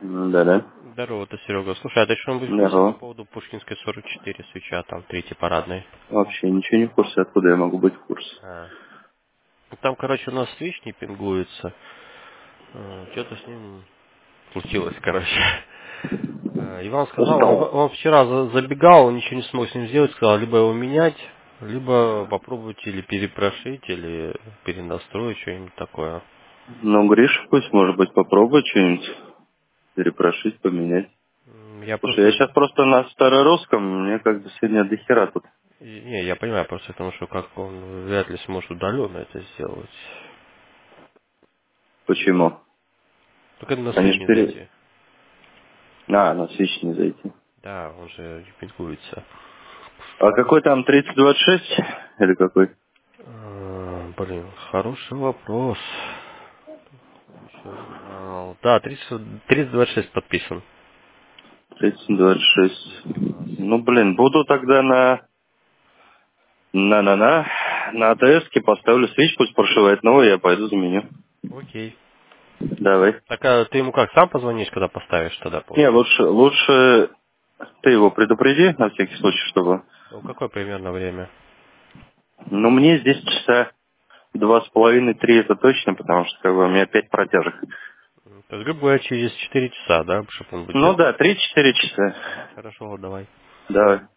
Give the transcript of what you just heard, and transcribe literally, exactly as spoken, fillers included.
Да-да. Здорово, это Серега. Слушай, а ты что-нибудь в курсе по Здорово. поводу Пушкинской сорок четыре свеча, там, третьей парадной? Вообще ничего не в курсе, откуда я могу быть в курсе. А. Ну, там, короче, у нас свич не пингуется. А, Что-то с ним случилось, короче. А, Иван сказал, он, Сдал. он вчера за- забегал, он ничего не смог с ним сделать, сказал, либо его менять, либо попробовать или перепрошить, или перенастроить, что-нибудь такое. Ну, Гриша пусть, может быть, попробует что-нибудь перепрошить, поменять. М, Я Слушай, я просто... сейчас просто на старорусском, мне как бы сегодня до хера тут. и- Не, я понимаю, просто потому что как он вряд ли сможет удаленно это сделать. Почему? Только на Они свич же не пере... зайти. А, на свич не зайти. Да, он же не пингуется. А какой там тридцать двадцать шесть? Или какой? А, Блин, хороший вопрос. Еще журнал. Да, тридцать, тридцать двадцать шесть подписан. тридцать двадцать шесть. Да. Ну, блин, буду тогда на... На-на-на. На АТСке поставлю свич, пусть прошивает новый, я пойду заменю. Окей. Давай. Так, а ты ему как, сам позвонишь, когда поставишь тогда, Не, получается? лучше, лучше ты его предупреди, на всякий случай, чтобы... Ну, какое примерно время? Ну, мне здесь часа два с половиной, три это точно, потому что как бы, у меня пять протяжек. М, То есть, грубо говоря, через четыре часа, да, чтобы он Ну будет да, готов? три-четыре часа. Хорошо, давай. Давай.